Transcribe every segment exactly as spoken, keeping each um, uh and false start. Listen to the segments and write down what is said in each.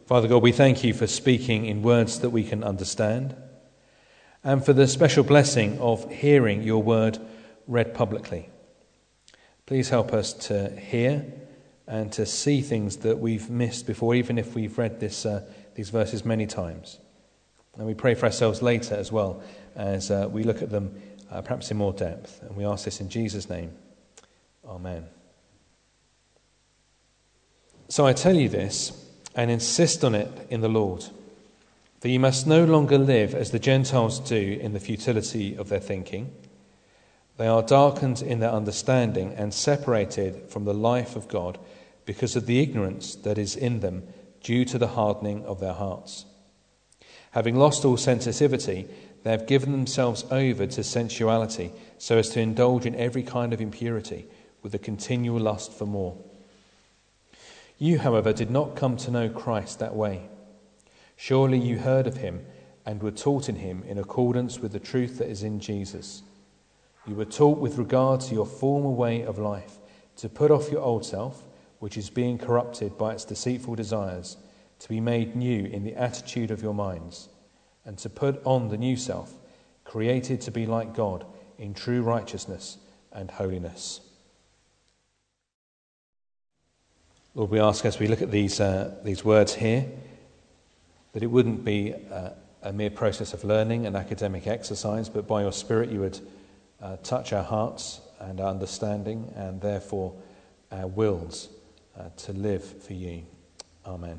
Father God, we thank you for speaking in words that we can understand, and for the special blessing of hearing your word read publicly. Please help us to hear and to see things that we've missed before, even if we've read this uh, these verses many times. And we pray for ourselves later as well, as uh, we look at them uh, perhaps in more depth. And we ask this in Jesus' name. Amen. So I tell you this, and insist on it in the Lord, that you must no longer live as the Gentiles do in the futility of their thinking. They are darkened in their understanding and separated from the life of God because of the ignorance that is in them due to the hardening of their hearts. Having lost all sensitivity, they have given themselves over to sensuality so as to indulge in every kind of impurity with a continual lust for more. You, however, did not come to know Christ that way. Surely you heard of him and were taught in him in accordance with the truth that is in Jesus. You were taught with regard to your former way of life to put off your old self, which is being corrupted by its deceitful desires, to be made new in the attitude of your minds, and to put on the new self, created to be like God in true righteousness and holiness. Lord, we ask as we look at these uh, these words here, that it wouldn't be uh, a mere process of learning, an academic exercise, but by your Spirit you would uh, touch our hearts and our understanding, and therefore our wills uh, to live for you. Amen.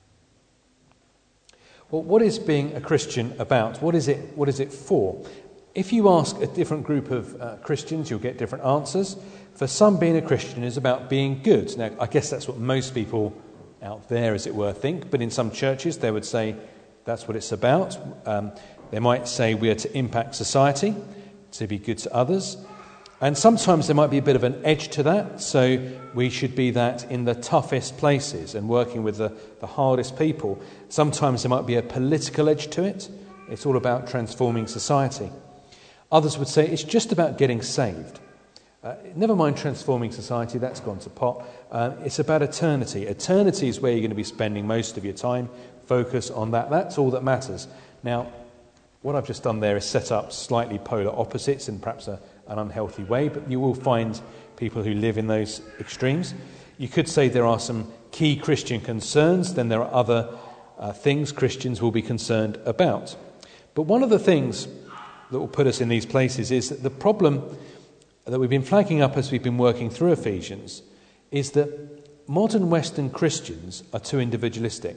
Well, what is being a Christian about? What is it? What is it for? If you ask a different group of uh, Christians, you'll get different answers. For some, being a Christian is about being good. Now, I guess that's what most people out there, as it were, think. But in some churches, they would say that's what it's about. Um, they might say we are to impact society, to be good to others. And sometimes there might be a bit of an edge to that. So we should be that in the toughest places and working with the, the hardest people. Sometimes there might be a political edge to it. It's all about transforming society. Others would say it's just about getting saved. Uh, never mind transforming society, that's gone to pot. Uh, it's about eternity. Eternity is where you're going to be spending most of your time. Focus on that. That's all that matters. Now, what I've just done there is set up slightly polar opposites in perhaps a, an unhealthy way, but you will find people who live in those extremes. You could say there are some key Christian concerns, then there are other uh, things Christians will be concerned about. But one of the things that will put us in these places is that the problem that we've been flagging up as we've been working through Ephesians is that modern Western Christians are too individualistic.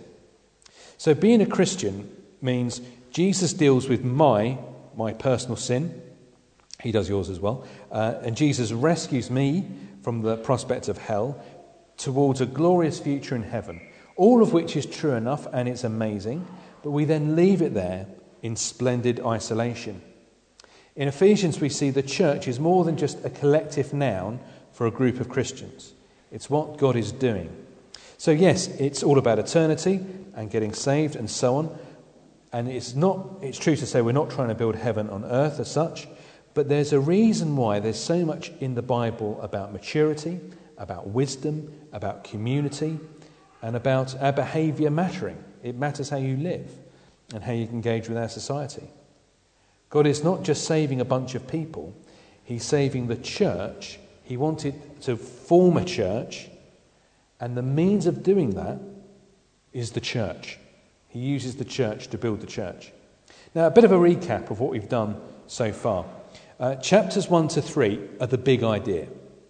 So being a Christian means Jesus deals with my my personal sin. He does yours as well. Uh, and Jesus rescues me from the prospect of hell towards a glorious future in heaven. All of which is true enough and it's amazing, but we then leave it there in splendid isolation. In Ephesians, we see the church is more than just a collective noun for a group of Christians. It's what God is doing. So yes, it's all about eternity and getting saved and so on. And it's not. It's true to say we're not trying to build heaven on earth as such, but there's a reason why there's so much in the Bible about maturity, about wisdom, about community, and about our behaviour mattering. It matters how you live and how you engage with our society. God is not just saving a bunch of people, he's saving the church. He wanted to form a church, and the means of doing that is the church. He uses the church to build the church. Now, a bit of a recap of what we've done so far. Uh, chapters one to three are the big idea.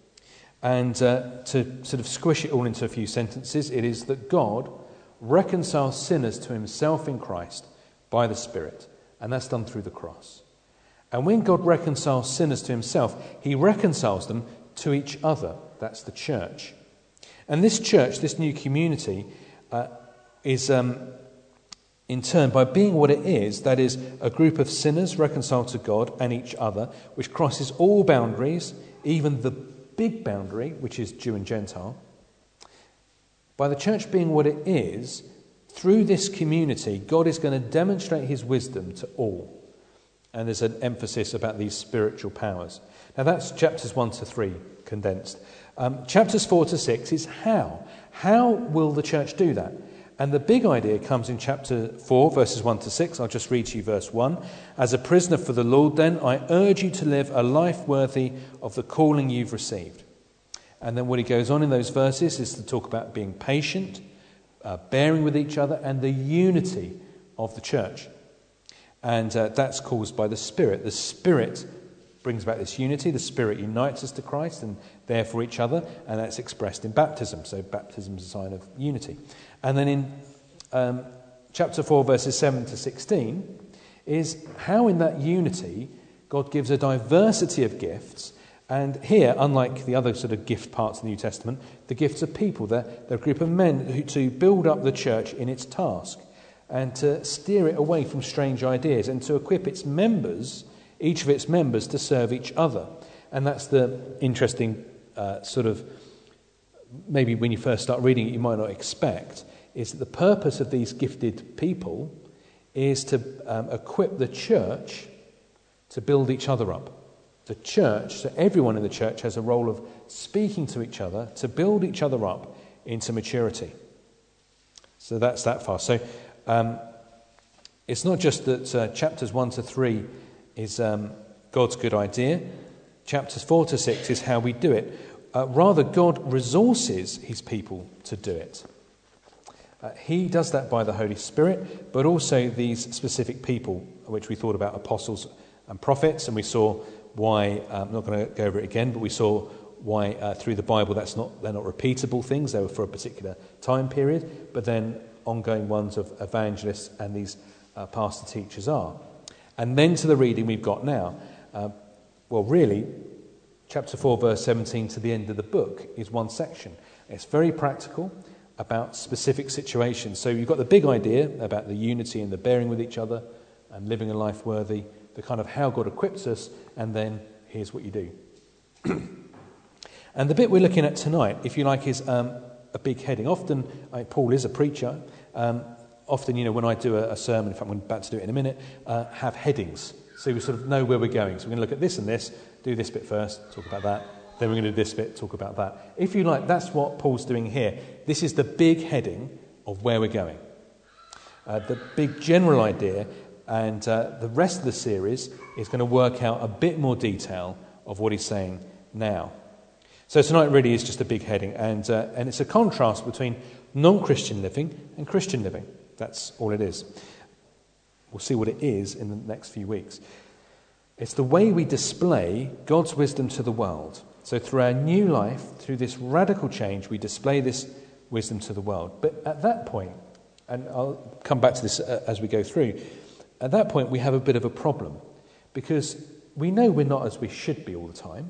And uh, to sort of squish it all into a few sentences, it is that God reconciles sinners to himself in Christ by the Spirit. And that's done through the cross. And when God reconciles sinners to himself, he reconciles them to each other. That's the church. And this church, this new community, uh, is um, in turn, by being what it is, that is, a group of sinners reconciled to God and each other, which crosses all boundaries, even the big boundary, which is Jew and Gentile. By the church being what it is, through this community, God is going to demonstrate his wisdom to all. And there's an emphasis about these spiritual powers. Now that's chapters one to three condensed. Um, chapters four to six is how. How will the church do that? And the big idea comes in chapter four, verses one to six. I'll just read to you verse one. As a prisoner for the Lord, then, I urge you to live a life worthy of the calling you've received. And then what he goes on in those verses is to talk about being patient, uh, bearing with each other, and the unity of the church. And uh, that's caused by the Spirit. The Spirit brings about this unity. The Spirit unites us to Christ and therefore each other, and that's expressed in baptism. So baptism is a sign of unity. And then in um, chapter four, verses seven to sixteen, is how in that unity God gives a diversity of gifts. And here, unlike the other sort of gift parts of the New Testament, the gifts of people. They're, they're a group of men who, to build up the church in its task and to steer it away from strange ideas and to equip its members, each of its members, to serve each other. And that's the interesting uh, sort of, maybe when you first start reading it, you might not expect, is that the purpose of these gifted people is to um, equip the church to build each other up. The church, so everyone in the church has a role of speaking to each other to build each other up into maturity. So that's that far. So um, it's not just that uh, chapters one to three is um, God's good idea. Chapters four to six is how we do it. Uh, rather, God resources his people to do it. Uh, he does that by the Holy Spirit, but also these specific people, which we thought about, apostles and prophets, and we saw why, um, I'm not going to go over it again, but we saw why uh, through the Bible that's not they're not repeatable things, they were for a particular time period, but then ongoing ones of evangelists and these uh, pastor teachers are. And then to the reading we've got now. Uh, well, really, chapter four, verse seventeen to the end of the book is one section. It's very practical about specific situations. So you've got the big idea about the unity and the bearing with each other and living a life worthy, the kind of how God equips us, and then here's what you do. And the bit we're looking at tonight, if you like, is um, a big heading. Often, uh, Paul is a preacher. Um, often, you know, when I do a, a sermon, in fact, I'm about to do it in a minute, uh, have headings. So we sort of know where we're going. So we're going to look at this and this, do this bit first, talk about that. Then we're going to do this bit, talk about that. If you like, that's what Paul's doing here. This is the big heading of where we're going. Uh, the big general idea, and uh, the rest of the series is going to work out a bit more detail of what he's saying now. So tonight really is just a big heading, and uh, and it's a contrast between non-Christian living and Christian living. That's all it is. We'll see what it is in the next few weeks. It's the way we display God's wisdom to the world. So through our new life, through this radical change, we display this wisdom to the world. But at that point, and I'll come back to this uh, as we go through, at that point we have a bit of a problem, because we know we're not as we should be all the time.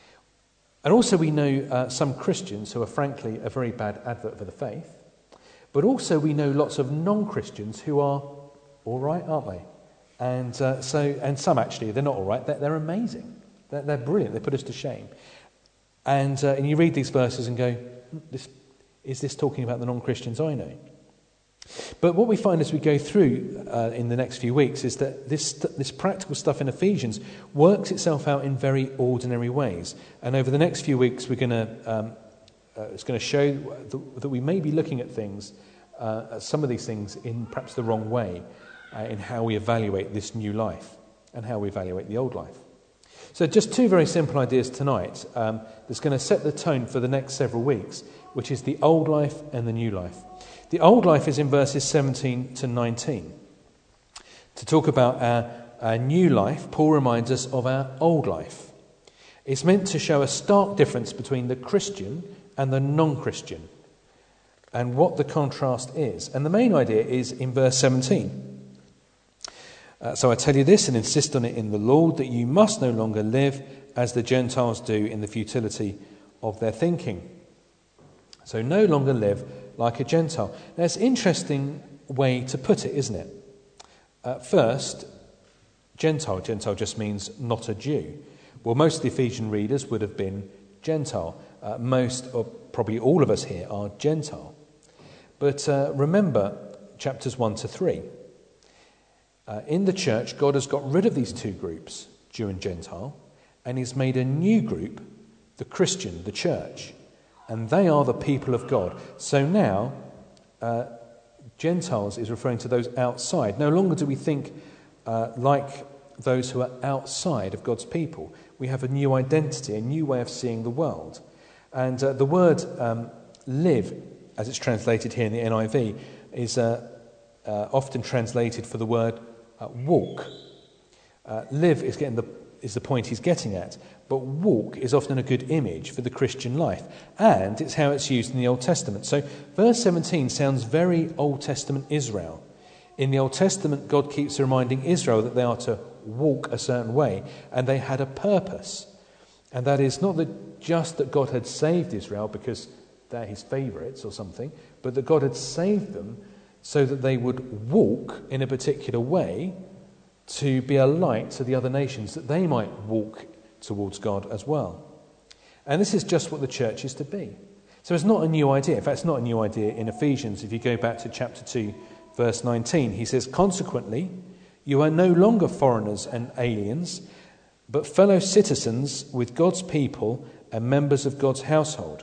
And also we know uh, some Christians who are frankly a very bad advert for the faith. But also we know lots of non-Christians who are all right, aren't they? And uh, so, and some actually, they're not all right, they're, they're amazing. They're, they're brilliant, they put us to shame. And, uh, and you read these verses and go, this, is this talking about the non-Christians I know? But what we find as we go through uh, in the next few weeks is that this this practical stuff in Ephesians works itself out in very ordinary ways. And over the next few weeks, we're going to um, uh, it's going to show that, that we may be looking at things, uh, some of these things, in perhaps the wrong way, uh, in how we evaluate this new life and how we evaluate the old life. So just two very simple ideas tonight um, that's going to set the tone for the next several weeks, which is the old life and the new life. The old life is in verses seventeen to nineteen. To talk about our, our new life, Paul reminds us of our old life. It's meant to show a stark difference between the Christian and the non-Christian, and what the contrast is. And the main idea is in verse seventeen. Uh, so I tell you this and insist on it in the Lord, that you must no longer live as the Gentiles do in the futility of their thinking. So no longer live like a Gentile. Now, it's an interesting way to put it, isn't it? Uh, first, Gentile. Gentile just means not a Jew. Well, most of the Ephesian readers would have been Gentile. Uh, most, or probably all of us here, are Gentile. But uh, remember chapters one to three. Uh, in the church, God has got rid of these two groups, Jew and Gentile, and he's made a new group, the Christian, the church. And they are the people of God. So now, uh, Gentiles is referring to those outside. No longer do we think uh, like those who are outside of God's people. We have a new identity, a new way of seeing the world. And uh, the word um, live, as it's translated here in the N I V, is uh, uh, often translated for the word uh, walk. Uh, live is getting the is the point he's getting at, but walk is often a good image for the Christian life, and it's how it's used in the Old Testament. So verse seventeen sounds very Old Testament Israel. In the Old Testament, God keeps reminding Israel that they are to walk a certain way, and they had a purpose. And that is not that just that God had saved Israel because they're his favourites or something, but that God had saved them so that they would walk in a particular way to be a light to the other nations, that they might walk towards God as well. And this is just what the church is to be. So it's not a new idea. In fact, it's not a new idea in Ephesians. If you go back to chapter two, verse nineteen, he says, "Consequently, you are no longer foreigners and aliens, but fellow citizens with God's people and members of God's household."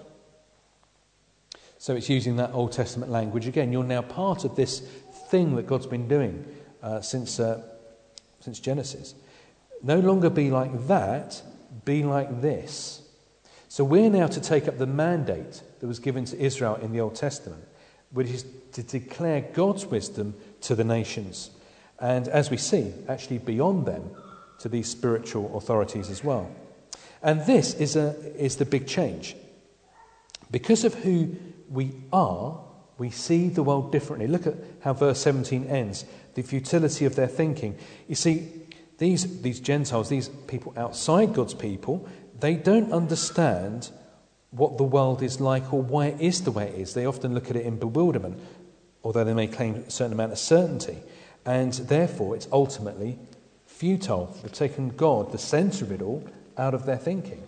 So it's using that Old Testament language again. You're now part of this thing that God's been doing uh, since uh, since Genesis. No longer be like that, be like this. So we're now to take up the mandate that was given to Israel in the Old Testament, which is to declare God's wisdom to the nations. And as we see, actually beyond them, to these spiritual authorities as well. And this is a is the big change. Because of who we are, we see the world differently. Look at how verse seventeen ends. The futility of their thinking. You see, these, these Gentiles, these people outside God's people, they don't understand what the world is like or why it is the way it is. They often look at it in bewilderment, although they may claim a certain amount of certainty. And therefore, it's ultimately futile. They've taken God, the centre of it all, out of their thinking.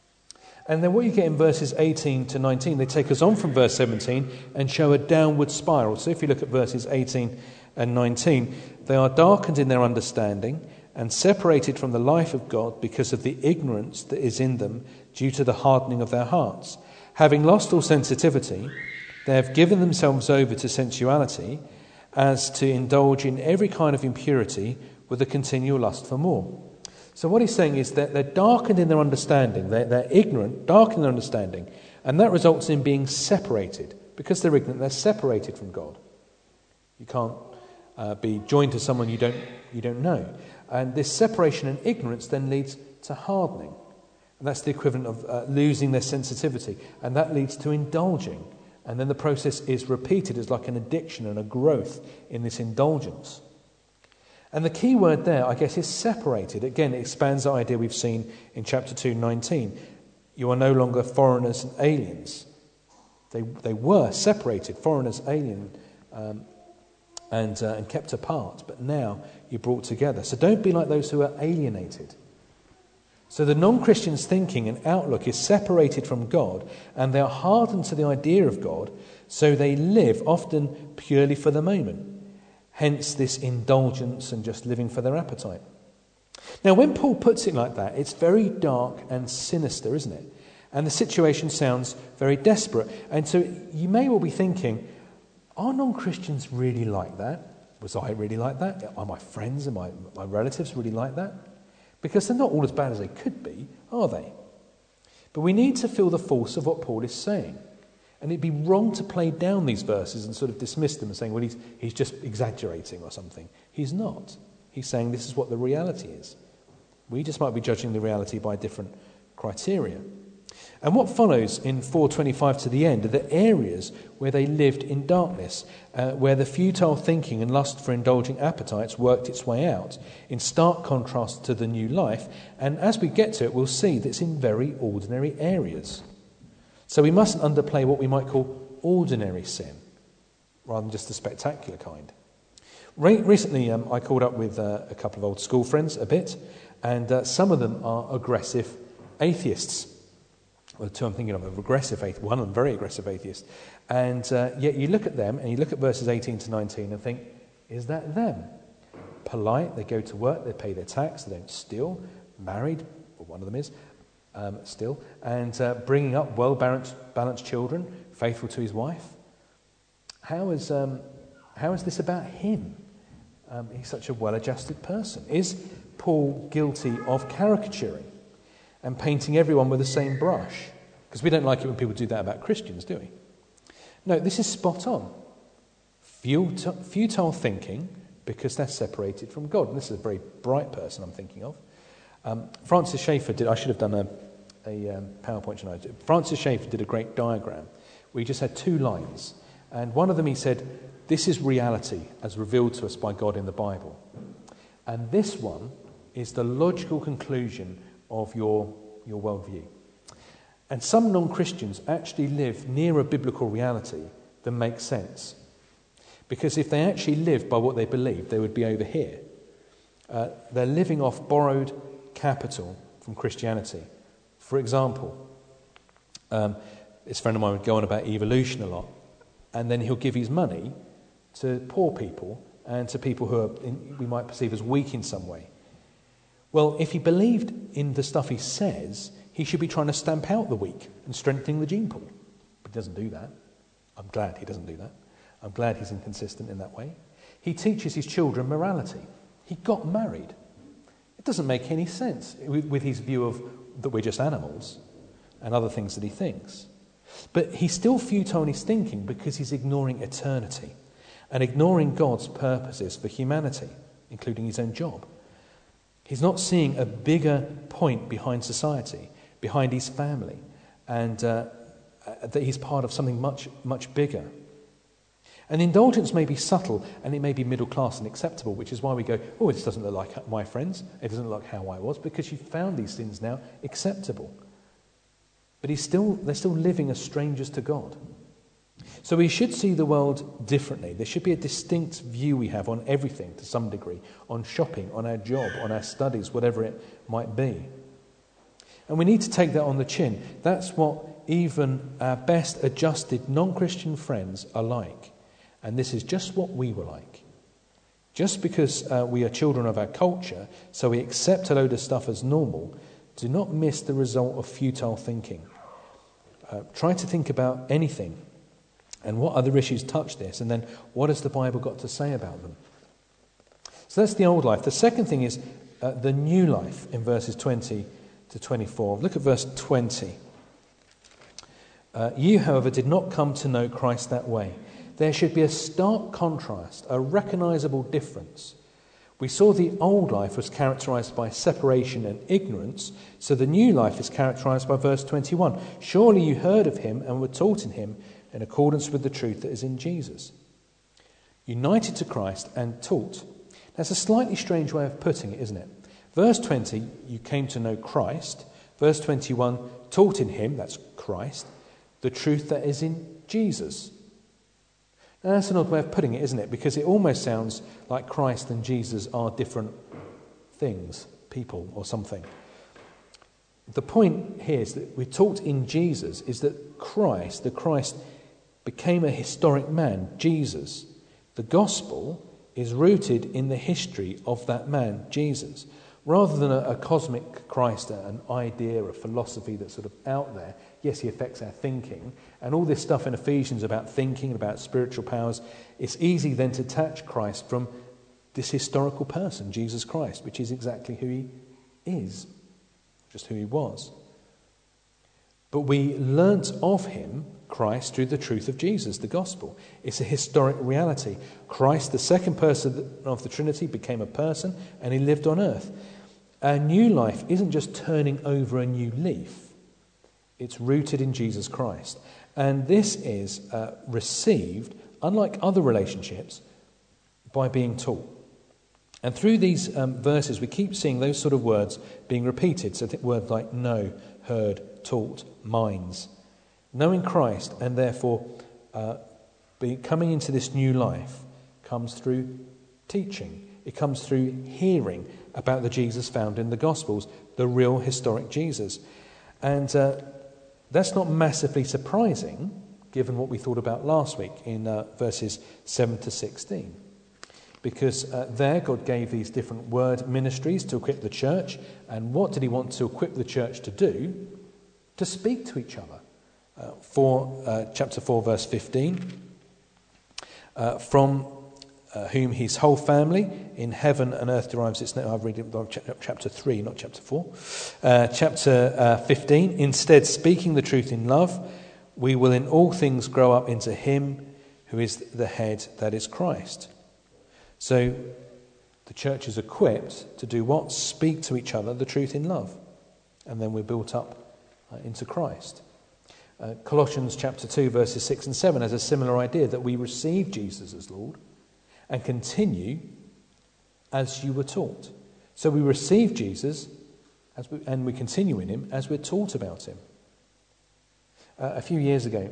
And then what you get in verses eighteen to nineteen, they take us on from verse seventeen and show a downward spiral. So if you look at verses eighteen and nineteen, they are darkened in their understanding and separated from the life of God because of the ignorance that is in them due to the hardening of their hearts. Having lost all sensitivity, they have given themselves over to sensuality as to indulge in every kind of impurity with a continual lust for more. So what he's saying is that they're darkened in their understanding, they're, they're ignorant, dark in their understanding, and that results in being separated. Because they're ignorant, they're separated from God. You can't uh, be joined to someone you don't you don't know. And this separation and ignorance then leads to hardening. And that's the equivalent of uh, losing their sensitivity. And that leads to indulging. And then the process is repeated as like an addiction and a growth in this indulgence. And the key word there, I guess, is separated. Again, it expands the idea we've seen in chapter two, nineteen. You are no longer foreigners and aliens. They they were separated, foreigners, alien, um, and, uh, and kept apart. But now you're brought together. So don't be like those who are alienated. So the non-Christian's thinking and outlook is separated from God, and they are hardened to the idea of God, so they live often purely for the moment. Hence this indulgence and just living for their appetite. Now, when Paul puts it like that, it's very dark and sinister, isn't it? And the situation sounds very desperate. And so you may well be thinking, are non-Christians really like that? Was I really like that? Are my friends and my, my relatives really like that? Because they're not all as bad as they could be, are they? But we need to feel the force of what Paul is saying. And it'd be wrong to play down these verses and sort of dismiss them and saying, well, he's, he's just exaggerating or something. He's not. He's saying this is what the reality is. We just might be judging the reality by different criteria. And what follows in four twenty-five to the end are the areas where they lived in darkness, uh, where the futile thinking and lust for indulging appetites worked its way out, in stark contrast to the new life. And as we get to it, we'll see that it's in very ordinary areas. So we mustn't underplay what we might call ordinary sin, rather than just the spectacular kind. Re- recently, um, I called up with uh, a couple of old school friends a bit, and uh, some of them are aggressive atheists. Well, the two I'm thinking of are aggressive atheists, one of them very aggressive atheist. And uh, yet you look at them, and you look at verses eighteen to nineteen and think, is that them? Polite, they go to work, they pay their tax, they don't steal, married, or one of them is, Um, still, and uh, bringing up well-balanced balanced children, faithful to his wife. How is um, How is this about him? Um, he's such a well-adjusted person. Is Paul guilty of caricaturing and painting everyone with the same brush? Because we don't like it when people do that about Christians, do we? No, this is spot on. Futile, futile thinking because they're separated from God. And this is a very bright person I'm thinking of. Um, Francis Schaeffer did, I should have done a, a um, PowerPoint tonight. Francis Schaeffer did a great diagram where he just had two lines. And one of them he said, this is reality as revealed to us by God in the Bible. And this one is the logical conclusion of your, your worldview. And some non-Christians actually live nearer biblical reality than makes sense. Because if they actually lived by what they believe, they would be over here. Uh, they're living off borrowed capital from Christianity. For example, um, this friend of mine would go on about evolution a lot, and then he'll give his money to poor people and to people who are in, we might perceive as weak in some way. Well, if he believed in the stuff he says, he should be trying to stamp out the weak and strengthening the gene pool. But he doesn't do that. I'm glad he doesn't do that. I'm glad he's inconsistent in that way. He teaches his children morality. He got married. It doesn't make any sense with, with his view of that we're just animals and other things that he thinks. But he's still futile in his thinking because he's ignoring eternity and ignoring God's purposes for humanity, including his own job. He's not seeing a bigger point behind society, behind his family, and uh, that he's part of something much, much bigger. And indulgence may be subtle and it may be middle class and acceptable, which is why we go, oh, this doesn't look like my friends, it doesn't look like how I was, because you've found these things now acceptable. But he's still, they're still living as strangers to God. So we should see the world differently. There should be a distinct view we have on everything to some degree, on shopping, on our job, on our studies, whatever it might be. And we need to take that on the chin. That's what even our best adjusted non-Christian friends are like. And this is just what we were like. Just because uh, we are children of our culture, so we accept a load of stuff as normal, do not miss the result of futile thinking. Uh, try to think about anything and what other issues touch this, and then what has the Bible got to say about them? So that's the old life. The second thing is uh, the new life in verses twenty to twenty-four. Look at verse twenty. Uh, you, however, did not come to know Christ that way. There should be a stark contrast, a recognizable difference. We saw the old life was characterized by separation and ignorance, so the new life is characterized by verse twenty-one. Surely you heard of him and were taught in him in accordance with the truth that is in Jesus. United to Christ and taught. That's a slightly strange way of putting it, isn't it? Verse twenty, you came to know Christ. Verse twenty-one, taught in him, that's Christ, the truth that is in Jesus. Now that's an odd way of putting it, isn't it? Because it almost sounds like Christ and Jesus are different things, people or something. The point here is that we're taught in Jesus is that Christ, the Christ became a historic man, Jesus. The gospel is rooted in the history of that man, Jesus. Rather than a, a cosmic Christ, an idea, a philosophy that's sort of out there. Yes, he affects our thinking. And all this stuff in Ephesians about thinking, about spiritual powers, it's easy then to detach Christ from this historical person, Jesus Christ, which is exactly who he is, just who he was. But we learnt of him, Christ, through the truth of Jesus, the gospel. It's a historic reality. Christ, the second person of the Trinity, became a person and he lived on earth. Our new life isn't just turning over a new leaf. It's rooted in Jesus Christ. And this is uh, received, unlike other relationships, by being taught. And through these um, verses, we keep seeing those sort of words being repeated. So think words like know, heard, taught, minds. Knowing Christ and therefore uh, be, coming into this new life comes through teaching. It comes through hearing about the Jesus found in the Gospels, the real historic Jesus. And uh, that's not massively surprising, given what we thought about last week in uh, verses seven to sixteen. Because uh, there God gave these different word ministries to equip the church. And what did he want to equip the church to do? To speak to each other. Uh, for uh, chapter four, verse fifteen. Uh, from uh, whom his whole family in heaven and earth derives its name. I've read it, chapter three, not chapter four. Uh, chapter uh, fifteen, instead speaking the truth in love, we will in all things grow up into him who is the head, that is Christ. So the church is equipped to do what? Speak to each other the truth in love. And then we're built up uh, into Christ. Uh, Colossians chapter two, verses six and seven has a similar idea, that we receive Jesus as Lord and continue as you were taught. So we receive Jesus as we, and we continue in him as we're taught about him. Uh, a few years ago,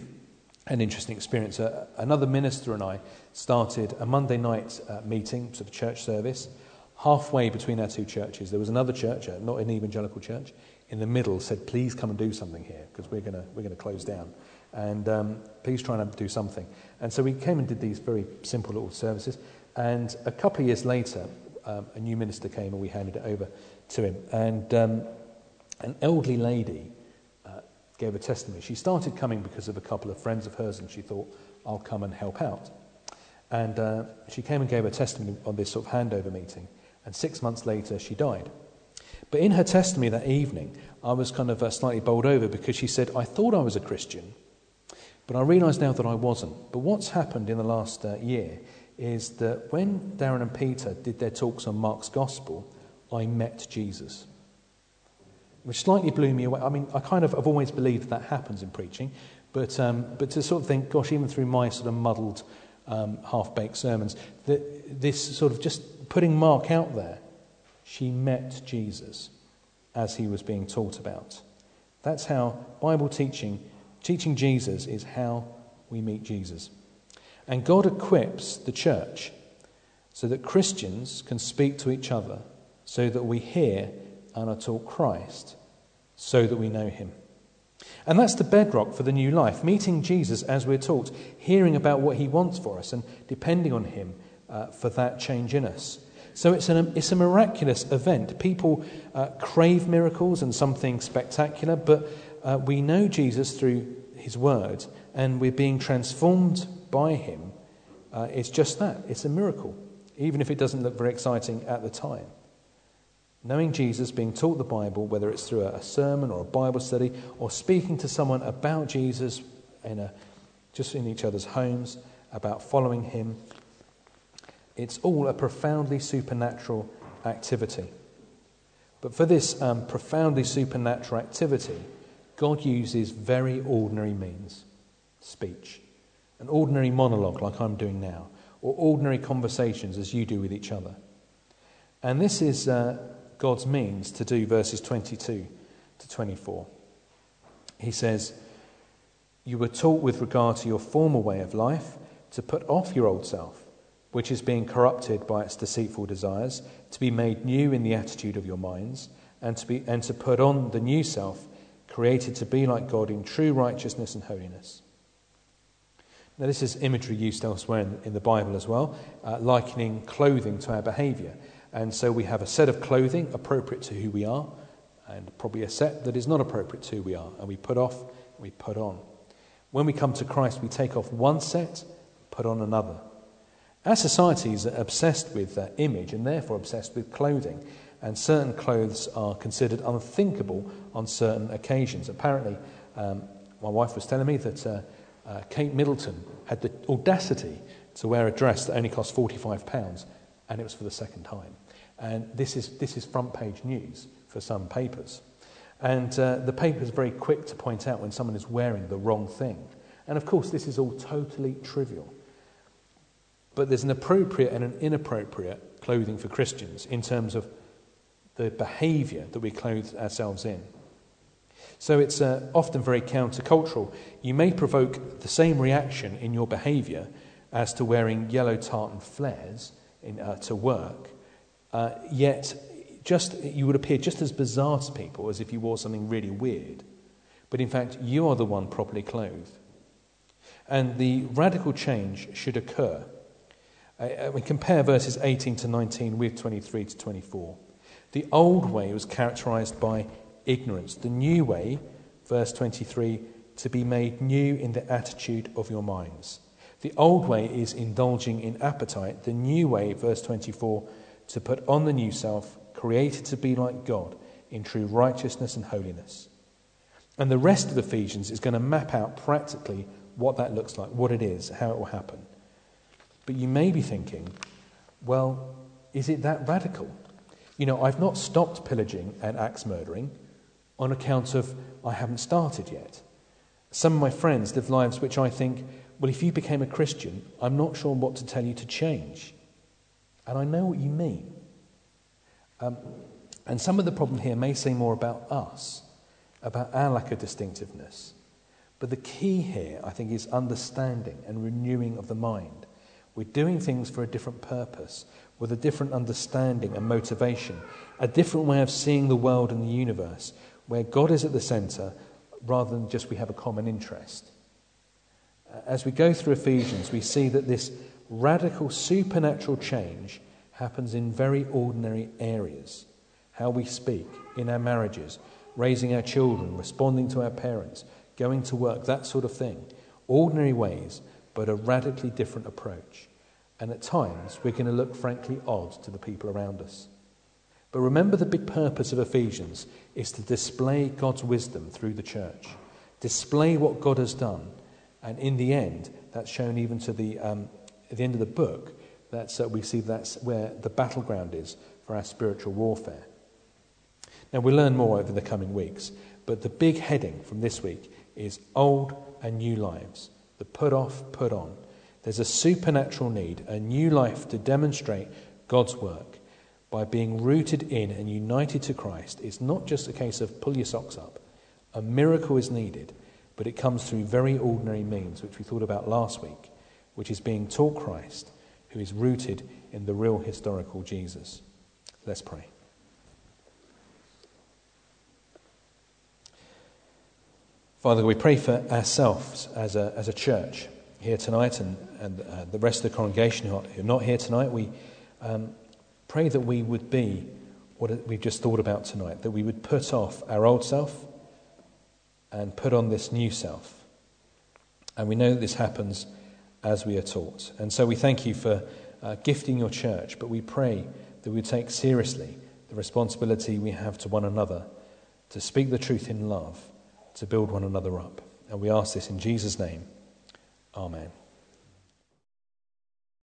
an interesting experience. Uh, another minister and I started a Monday night uh, meeting, sort of church service, halfway between our two churches. There was another church, uh, not an evangelical church, in the middle, said, please come and do something here, because we're going to we're going to close down. And um, please try and do something. And so we came and did these very simple little services. And a couple of years later, um, a new minister came and we handed it over to him. And um, an elderly lady uh, gave a testimony. She started coming because of a couple of friends of hers, and she thought, I'll come and help out. And uh, she came and gave a testimony on this sort of handover meeting. And six months later, she died. But in her testimony that evening, I was kind of uh, slightly bowled over, because she said, I thought I was a Christian, but I realise now that I wasn't. But what's happened in the last uh, year is that when Darren and Peter did their talks on Mark's Gospel, I met Jesus, which slightly blew me away. I mean, I kind of, I've always believed that happens in preaching, but um, but to sort of think, gosh, even through my sort of muddled, um, half-baked sermons, that this sort of just putting Mark out there, she met Jesus as he was being taught about. That's how Bible teaching, teaching Jesus is how we meet Jesus. And God equips the church so that Christians can speak to each other, so that we hear and are taught Christ, so that we know him. And that's the bedrock for the new life, meeting Jesus as we're taught, hearing about what he wants for us and depending on him uh, for that change in us. So it's, an, it's a miraculous event. People uh, crave miracles and something spectacular, but uh, we know Jesus through his word, and we're being transformed by him. Uh, it's just that. It's a miracle, even if it doesn't look very exciting at the time. Knowing Jesus, being taught the Bible, whether it's through a, a sermon or a Bible study, or speaking to someone about Jesus in a, just in each other's homes, about following him, it's all a profoundly supernatural activity. But for this um, profoundly supernatural activity, God uses very ordinary means. Speech. An ordinary monologue like I'm doing now. Or ordinary conversations as you do with each other. And this is uh, God's means to do verses twenty-two to twenty-four. He says, you were taught with regard to your former way of life to put off your old self, which is being corrupted by its deceitful desires, to be made new in the attitude of your minds, and to be and to put on the new self, created to be like God in true righteousness and holiness. Now, this is imagery used elsewhere in, in the Bible as well, uh, likening clothing to our behaviour. And so we have a set of clothing appropriate to who we are, and probably a set that is not appropriate to who we are. And we put off, we put on. When we come to Christ, we take off one set, put on another. Our society is obsessed with uh, image and therefore obsessed with clothing. And certain clothes are considered unthinkable on certain occasions. Apparently, um, my wife was telling me that uh, uh, Kate Middleton had the audacity to wear a dress that only cost forty-five pounds, and it was for the second time. And this is this is front page news for some papers. And uh, the paper is very quick to point out when someone is wearing the wrong thing. And of course, this is all totally trivial. But there's an appropriate and an inappropriate clothing for Christians in terms of the behaviour that we clothe ourselves in. So it's uh, often very countercultural. You may provoke the same reaction in your behaviour as to wearing yellow tartan flares in, uh, to work, uh, yet just you would appear just as bizarre to people as if you wore something really weird. But in fact, you are the one properly clothed. And the radical change should occur. Uh, we compare verses eighteen to nineteen with twenty-three to twenty-four. The old way was characterised by ignorance. The new way, verse twenty-three, to be made new in the attitude of your minds. The old way is indulging in appetite. The new way, verse twenty-four, to put on the new self, created to be like God in true righteousness and holiness. And the rest of Ephesians is going to map out practically what that looks like, what it is, how it will happen. But you may be thinking, well, is it that radical? You know, I've not stopped pillaging and axe murdering on account of I haven't started yet. Some of my friends live lives which I think, well, if you became a Christian, I'm not sure what to tell you to change. And I know what you mean. Um, and some of the problem here may say more about us, about our lack of distinctiveness. But the key here, I think, is understanding and renewing of the mind. We're doing things for a different purpose, with a different understanding and motivation, a different way of seeing the world and the universe, where God is at the centre rather than just we have a common interest. As we go through Ephesians, we see that this radical supernatural change happens in very ordinary areas. How we speak, in our marriages, raising our children, responding to our parents, going to work, that sort of thing. Ordinary ways, but a radically different approach. And at times, we're going to look frankly odd to the people around us. But remember, the big purpose of Ephesians is to display God's wisdom through the church. Display what God has done. And in the end, that's shown even to the um, at the end of the book, that's, uh, we see that's where the battleground is for our spiritual warfare. Now, we'll learn more over the coming weeks, but the big heading from this week is old and new lives. The put off, put on. There's a supernatural need, a new life to demonstrate God's work by being rooted in and united to Christ. It's not just a case of pull your socks up. A miracle is needed, but it comes through very ordinary means, which we thought about last week, which is being taught Christ, who is rooted in the real historical Jesus. Let's pray. Father, we pray for ourselves as a as a church here tonight, and, and uh, the rest of the congregation who are, who are not here tonight. We um, pray that we would be what we've just thought about tonight, that we would put off our old self and put on this new self. And we know that this happens as we are taught. And so we thank you for uh, gifting your church, but we pray that we take seriously the responsibility we have to one another to speak the truth in love, to build one another up. And we ask this in Jesus' name. Amen.